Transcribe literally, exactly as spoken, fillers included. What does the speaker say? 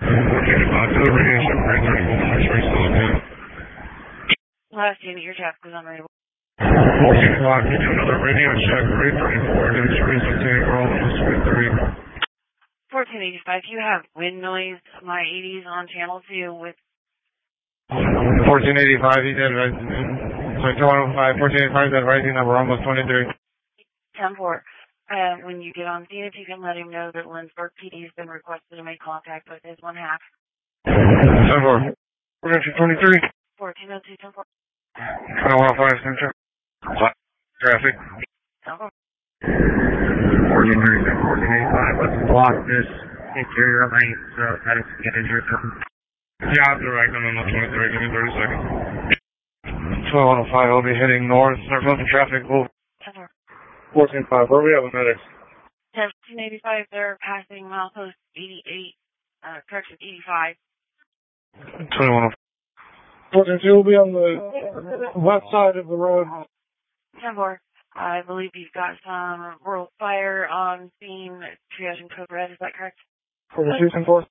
Last unit, your traffic was unreadable. fourteen o'clock, you do another radio check, three thirty-four, demonstrates obtaining roll, three. fourteen eighty-five, you have wind noise, my eighties on channel two with... fourteen eighty-five, he said, sorry, two one oh five, fourteen eighty-five, that rising number, almost twenty-three. ten four, uh, when you get on scene, if you can let him know that Lindsberg P D has been requested to make contact with his one half. ten four, we're going to twenty-three. fourteen oh two, ten four. twenty-one oh five, Central. Traffic. ten four. fourteen eighty-five, let's block this interior lane so that it's get injured. Yeah, I'll direct them on the twenty-three, give me thirty seconds. twelve oh five, we'll be heading north, start moving traffic, we'll... ten four. fourteen five, where are we at with medics? seventeen eighty-five, they're passing milepost eighty-eight, uh, correction, eighty-five. twenty-one oh five. fourteen two will be on the west side of the road. ten four, I believe you've got some rural fire on scene, triage and code red, is that correct? fourteen two, ten four.